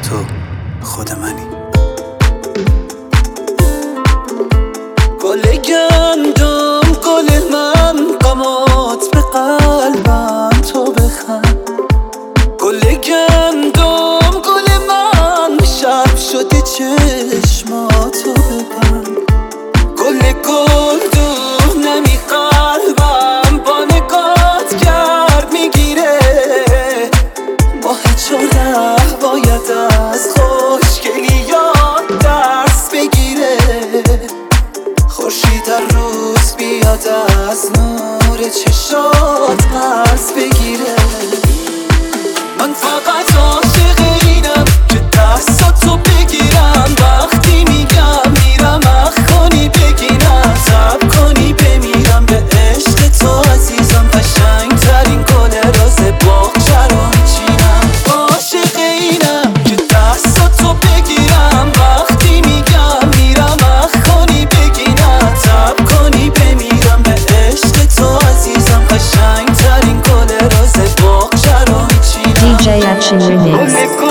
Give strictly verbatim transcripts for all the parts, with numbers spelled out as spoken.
تو خود منی. گل گندم گل من قامت به قلبم تو بخند. گل گندم گل من شب شده چشماتو ببند. گل گل دو نمی قلبم با نگات گرد میگیره. ماه چهره باید از خوشگلیات درس بگیره. خورشید در روز بیاد از نور چشات پس بگیره. من فقط عاشق اینم که دستاتو بگیرم وقتی میگم میرم اخ کنی بگیرم تب کنی بمیرم به عشق تو عزیزم. قشنگ ترین گل راز باغچه رو میچینم. عاشق اینم که دستاتو بگیرم وقتی میگم میرم اخ کنی بگیرم تب کنی بمیرم به عشق تو عزیزم. قشنگ ترین گل راز باغچه رو میچینم. دی جی Action Remix.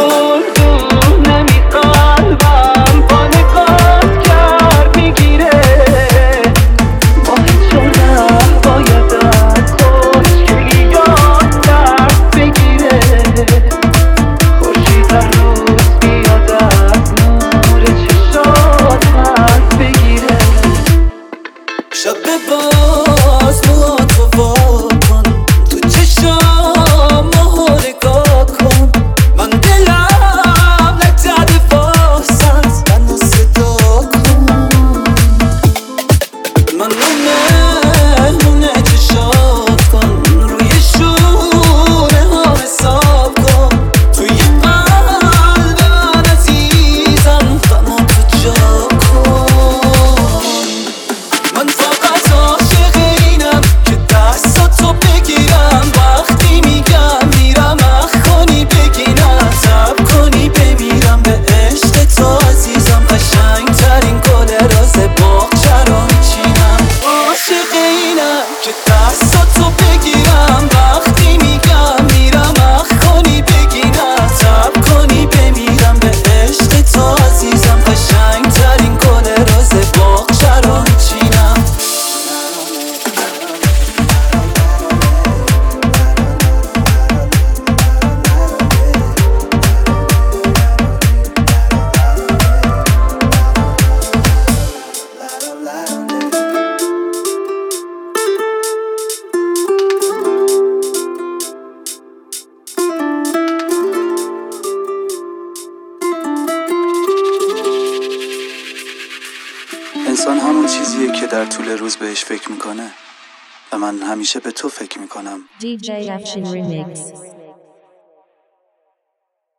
شب باز موها تو وا کن تو چشام ماها نگاه کن. من دلم نگذده واسط منو صدا کن. منو مهمونه چشات کن روی شونه ها حساب کن. توی قلب من عزیزم غمو تو جا کن. من فقط عاشق اینم که دستاتو بگیرم وقتی میگم میرم اخ کنی بگیرم تب کنی بمیرم به عشق تو عزیزم. قشنگ ترین گل راز باغچه رو میچینم. عاشق اینم که دستاتو بگیرم وقتی میگم میرم اخ کنی بگیرم تب کنی بمیرم به عشق تو عزیزم. قشنگ ترین گل راز باغچه رو میچینم. انسان همون چیزیه که در طول روز بهش فکر میکنه و من همیشه به تو فکر میکنم. دی جی Action Remix.